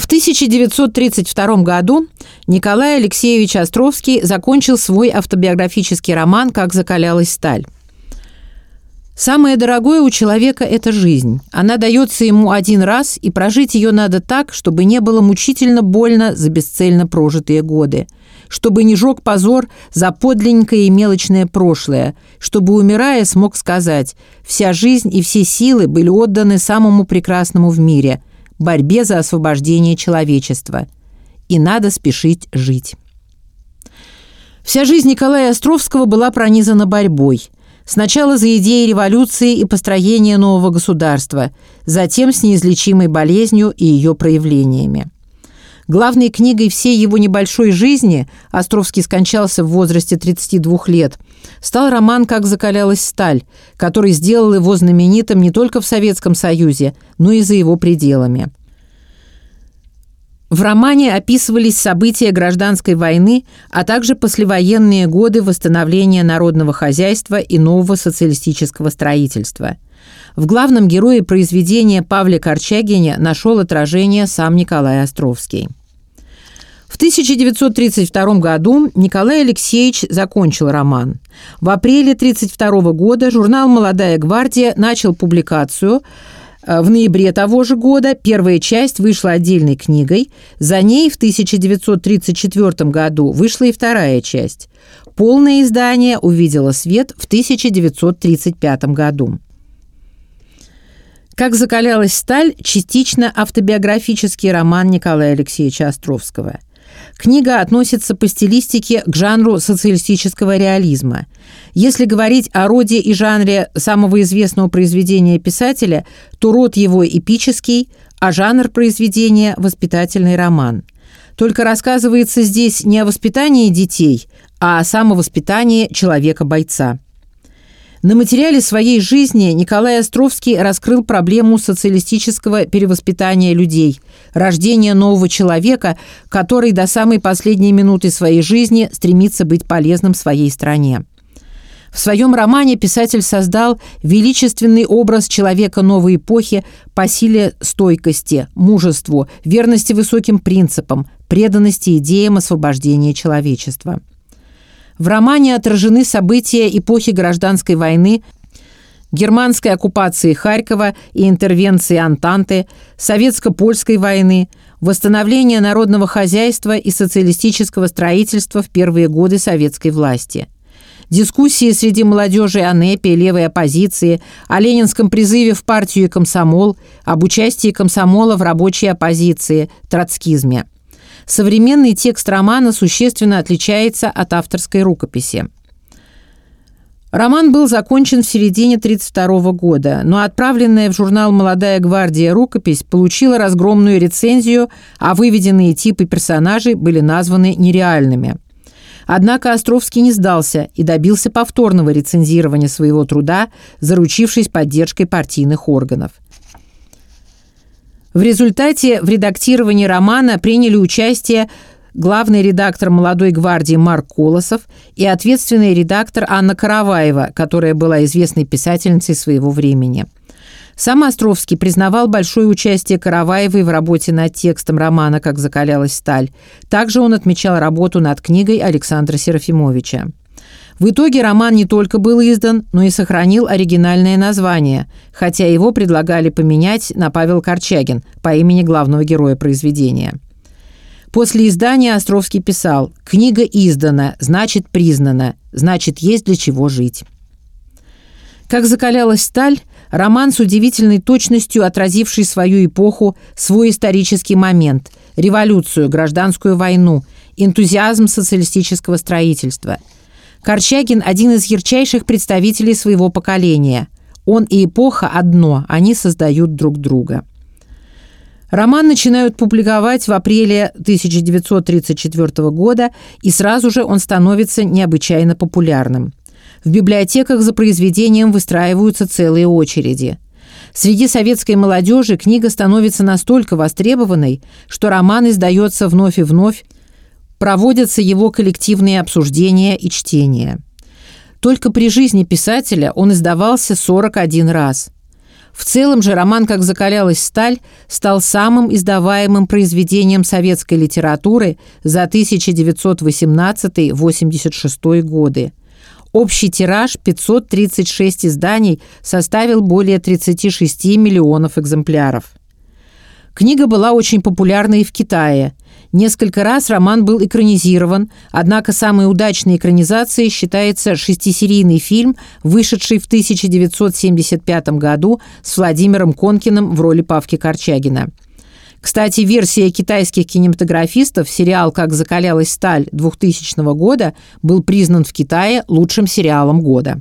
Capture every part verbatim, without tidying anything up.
В тысяча девятьсот тридцать втором году Николай Алексеевич Островский закончил свой автобиографический роман «Как закалялась сталь». Самое дорогое у человека – это жизнь. Она дается ему один раз, и прожить ее надо так, чтобы не было мучительно больно за бесцельно прожитые годы, чтобы не жег позор за подлинненькое и мелочное прошлое, чтобы, умирая, смог сказать: «Вся жизнь и все силы были отданы самому прекрасному в мире – борьбе за освобождение человечества. И надо спешить жить». Вся жизнь Николая Островского была пронизана борьбой. Сначала за идеи революции и построения нового государства, затем с неизлечимой болезнью и ее проявлениями. Главной книгой всей его небольшой жизни, Островский скончался в возрасте тридцати двух лет, стал роман «Как закалялась сталь», который сделал его знаменитым не только в Советском Союзе, но и за его пределами. В романе описывались события гражданской войны, а также послевоенные годы восстановления народного хозяйства и нового социалистического строительства. В главном герое произведения Павле Корчагине нашел отражение сам Николай Островский. В тысяча девятьсот тридцать втором году Николай Алексеевич закончил роман. В апреле тысяча девятьсот тридцать второго года журнал «Молодая гвардия» начал публикацию. В ноябре того же года первая часть вышла отдельной книгой. За ней в тысяча девятьсот тридцать четвёртом году вышла и вторая часть. Полное издание увидело свет в тысяча девятьсот тридцать пятом году. «Как закалялась сталь» – частично автобиографический роман Николая Алексеевича Островского. Книга относится по стилистике к жанру социалистического реализма. Если говорить о роде и жанре самого известного произведения писателя, то род его эпический, а жанр произведения – воспитательный роман. Только рассказывается здесь не о воспитании детей, а о самовоспитании человека-бойца. На материале своей жизни Николай Островский раскрыл проблему социалистического перевоспитания людей, рождения нового человека, который до самой последней минуты своей жизни стремится быть полезным своей стране. В своем романе писатель создал величественный образ человека новой эпохи по силе стойкости, мужеству, верности высоким принципам, преданности идеям освобождения человечества. В романе отражены события эпохи гражданской войны, германской оккупации Харькова и интервенции Антанты, советско-польской войны, восстановления народного хозяйства и социалистического строительства в первые годы советской власти. Дискуссии среди молодежи о НЭПе, левой оппозиции, о ленинском призыве в партию и комсомол, об участии комсомола в рабочей оппозиции, троцкизме. Современный текст романа существенно отличается от авторской рукописи. Роман был закончен в середине тысяча девятьсот тридцать второго года, но отправленная в журнал «Молодая гвардия» рукопись получила разгромную рецензию, а выведенные типы персонажей были названы нереальными. Однако Островский не сдался и добился повторного рецензирования своего труда, заручившись поддержкой партийных органов. В результате в редактировании романа приняли участие главный редактор «Молодой гвардии» Марк Колосов и ответственный редактор Анна Караваева, которая была известной писательницей своего времени. Сам Островский признавал большое участие Караваевой в работе над текстом романа «Как закалялась сталь». Также он отмечал работу над книгой Александра Серафимовича. В итоге роман не только был издан, но и сохранил оригинальное название, хотя его предлагали поменять на Павел Корчагин по имени главного героя произведения. После издания Островский писал: «Книга издана, значит признана, значит есть для чего жить». «Как закалялась сталь» – роман с удивительной точностью отразивший свою эпоху, свой исторический момент, революцию, гражданскую войну, энтузиазм социалистического строительства. Корчагин – один из ярчайших представителей своего поколения. Он и эпоха одно, они создают друг друга. Роман начинают публиковать в апреле тысяча девятьсот тридцать четвёртого года, и сразу же он становится необычайно популярным. В библиотеках за произведением выстраиваются целые очереди. Среди советской молодежи книга становится настолько востребованной, что роман издается вновь и вновь, проводятся его коллективные обсуждения и чтения. Только при жизни писателя он издавался сорок один раз. В целом же роман «Как закалялась сталь» стал самым издаваемым произведением советской литературы за тысяча девятьсот восемнадцатый — восемьдесят шестой годы. Общий тираж пятьсот тридцать шесть изданий составил более тридцати шести миллионов экземпляров. Книга была очень популярна и в Китае. Несколько раз роман был экранизирован, однако самой удачной экранизацией считается шестисерийный фильм, вышедший в тысяча девятьсот семьдесят пятом году с Владимиром Конкиным в роли Павки Корчагина. Кстати, версия китайских кинематографистов, сериал «Как закалялась сталь» двухтысячного года был признан в Китае лучшим сериалом года.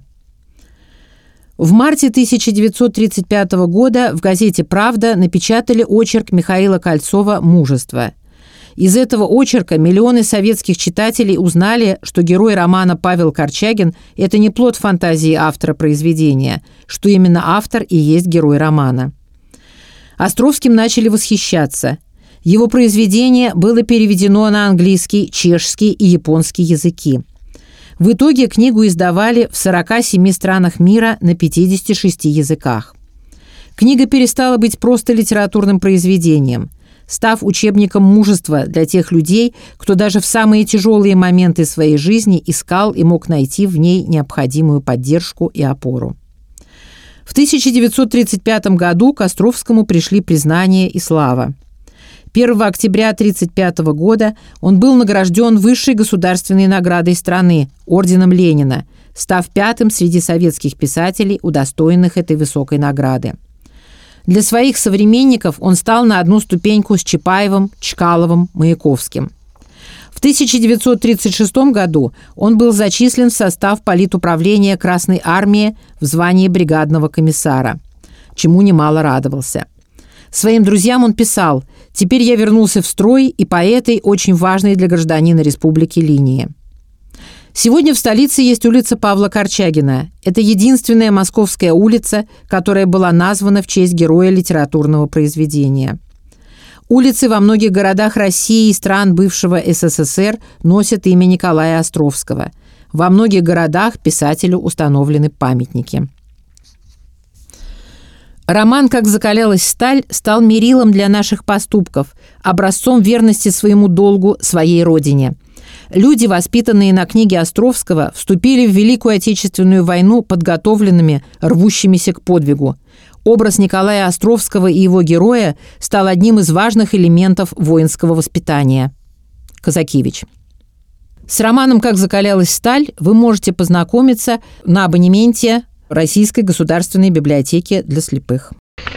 В марте тысяча девятьсот тридцать пятого года в газете «Правда» напечатали очерк Михаила Кольцова «Мужество». Из этого очерка миллионы советских читателей узнали, что герой романа Павел Корчагин – это не плод фантазии автора произведения, что именно автор и есть герой романа. Островским начали восхищаться. Его произведение было переведено на английский, чешский и японский языки. В итоге книгу издавали в сорока семи странах мира на пятидесяти шести языках. Книга перестала быть просто литературным произведением, став учебником мужества для тех людей, кто даже в самые тяжелые моменты своей жизни искал и мог найти в ней необходимую поддержку и опору. В тысяча девятьсот тридцать пятом году к Островскому пришли признание и слава. первого октября тысяча девятьсот тридцать пятого года он был награжден высшей государственной наградой страны – орденом Ленина, став пятым среди советских писателей, удостоенных этой высокой награды. Для своих современников он стал на одну ступеньку с Чапаевым, Чкаловым, Маяковским. В тысяча девятьсот тридцать шестом году он был зачислен в состав политуправления Красной Армии в звании бригадного комиссара, чему немало радовался. Своим друзьям он писал: «Теперь я вернулся в строй и по этой очень важной для гражданина республики линии». Сегодня в столице есть улица Павла Корчагина. Это единственная московская улица, которая была названа в честь героя литературного произведения. Улицы во многих городах России и стран бывшего СССР носят имя Николая Островского. Во многих городах писателю установлены памятники. Роман «Как закалялась сталь» стал мерилом для наших поступков, образцом верности своему долгу, своей родине. Люди, воспитанные на книге Островского, вступили в Великую Отечественную войну подготовленными, рвущимися к подвигу. Образ Николая Островского и его героя стал одним из важных элементов воинского воспитания. Казакевич. С романом «Как закалялась сталь» вы можете познакомиться на абонементе Российской государственной библиотеки для слепых.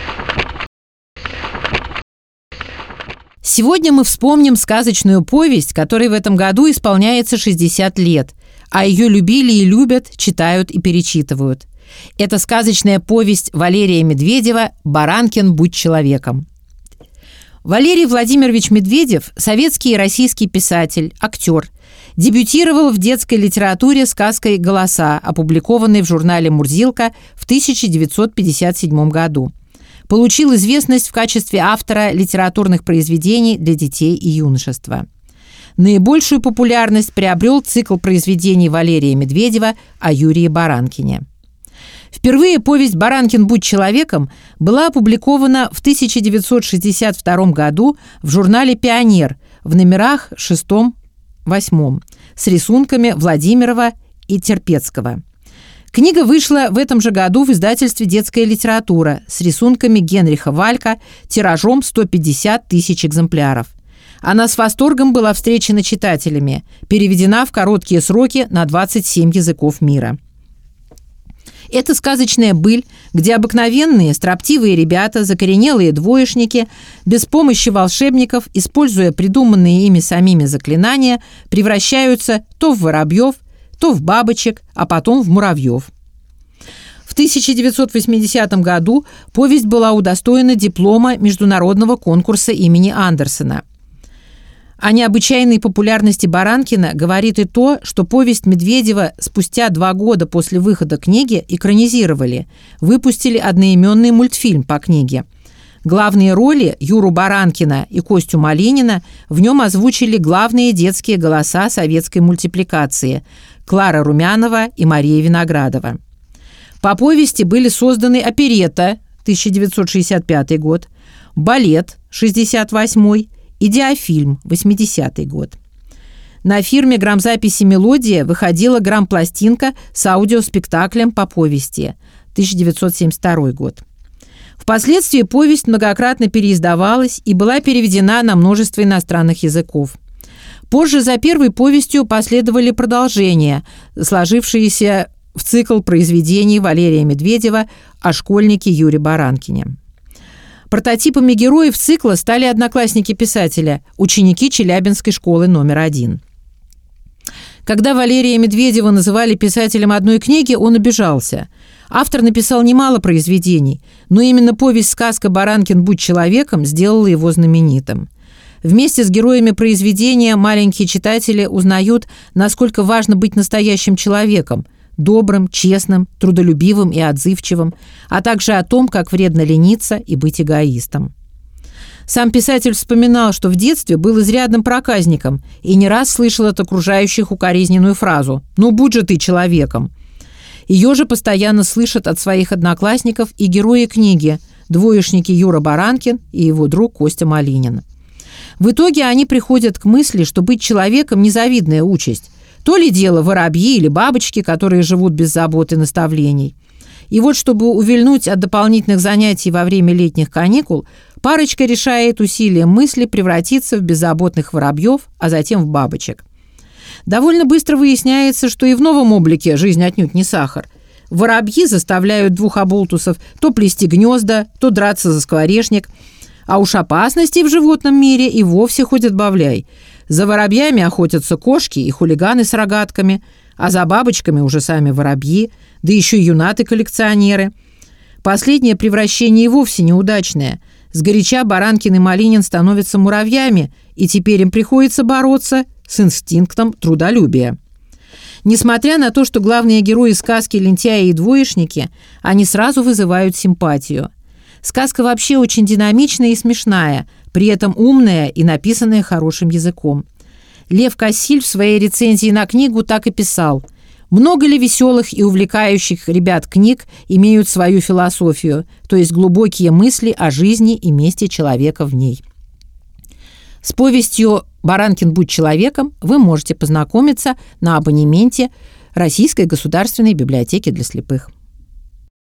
Сегодня мы вспомним сказочную повесть, которой в этом году исполняется шестьдесят лет, а ее любили и любят, читают и перечитывают. Это сказочная повесть Валерия Медведева «Баранкин, будь человеком». Валерий Владимирович Медведев – советский и российский писатель, актер. Дебютировал в детской литературе сказкой «Голоса», опубликованной в журнале «Мурзилка» в тысяча девятьсот пятьдесят седьмом году. Получил известность в качестве автора литературных произведений для детей и юношества. Наибольшую популярность приобрел цикл произведений Валерия Медведева о Юрии Баранкине. Впервые повесть «Баранкин, будь человеком» была опубликована в тысяча девятьсот шестьдесят втором году в журнале «Пионер» в номерах шестом-восьмом с рисунками Владимирова и Терпецкого. Книга вышла в этом же году в издательстве «Детская литература» с рисунками Генриха Валька, тиражом сто пятьдесят тысяч экземпляров. Она с восторгом была встречена читателями, переведена в короткие сроки на двадцать семь языков мира. Это сказочная быль, где обыкновенные, строптивые ребята, закоренелые двоечники, без помощи волшебников, используя придуманные ими самими заклинания, превращаются то в воробьев, то в бабочек, а потом в муравьев. В тысяча девятьсот восьмидесятом году повесть была удостоена диплома международного конкурса имени Андерсена. О необычайной популярности Баранкина говорит и то, что повесть Медведева спустя два года после выхода книги экранизировали, выпустили одноименный мультфильм по книге. Главные роли Юру Баранкина и Костю Малинина в нем озвучили главные детские голоса советской мультипликации – Клара Румянова и Мария Виноградова. По повести были созданы оперетта тысяча девятьсот шестьдесят пятый год, «Балет» шестьдесят восьмой и «Диафильм» восьмидесятый год. На фирме грамзаписи «Мелодия» выходила грампластинка с аудиоспектаклем по повести тысяча девятьсот семьдесят второй год. Впоследствии повесть многократно переиздавалась и была переведена на множество иностранных языков. Позже за первой повестью последовали продолжения, сложившиеся в цикл произведений Валерия Медведева о школьнике Юре Баранкине. Прототипами героев цикла стали одноклассники писателя, ученики Челябинской школы номер один. Когда Валерия Медведева называли писателем одной книги, он обижался. Автор написал немало произведений, но именно повесть-сказка «Баранкин, будь человеком» сделала его знаменитым. Вместе с героями произведения маленькие читатели узнают, насколько важно быть настоящим человеком, добрым, честным, трудолюбивым и отзывчивым, а также о том, как вредно лениться и быть эгоистом. Сам писатель вспоминал, что в детстве был изрядным проказником и не раз слышал от окружающих укоризненную фразу «Ну, будь же ты человеком». Ее же постоянно слышат от своих одноклассников и герои книги двоечники Юра Баранкин и его друг Костя Малинин. В итоге они приходят к мысли, что быть человеком – незавидная участь. То ли дело воробьи или бабочки, которые живут без забот и наставлений. И вот, чтобы увильнуть от дополнительных занятий во время летних каникул, парочка решает усилием мысли превратиться в беззаботных воробьев, а затем в бабочек. Довольно быстро выясняется, что и в новом облике жизнь отнюдь не сахар. Воробьи заставляют двух оболтусов то плести гнезда, то драться за скворечник. А уж опасностей в животном мире и вовсе хоть отбавляй. За воробьями охотятся кошки и хулиганы с рогатками, а за бабочками уже сами воробьи, да еще и юнаты-коллекционеры. Последнее превращение и вовсе неудачное. Сгоряча Баранкин и Малинин становятся муравьями, и теперь им приходится бороться с инстинктом трудолюбия. Несмотря на то, что главные герои сказки лентяи и двоечники, они сразу вызывают симпатию. Сказка вообще очень динамичная и смешная, при этом умная и написанная хорошим языком. Лев Кассиль в своей рецензии на книгу так и писал: «Много ли веселых и увлекающих ребят книг имеют свою философию, то есть глубокие мысли о жизни и месте человека в ней». С повестью «Баранкин, будь человеком» вы можете познакомиться на абонементе Российской государственной библиотеки для слепых.